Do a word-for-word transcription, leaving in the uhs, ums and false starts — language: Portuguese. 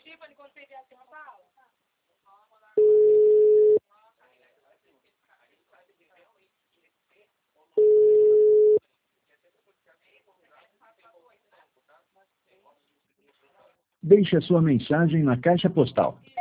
Tiffany, quando você vier aqui, não fala? Deixe a sua mensagem na caixa postal.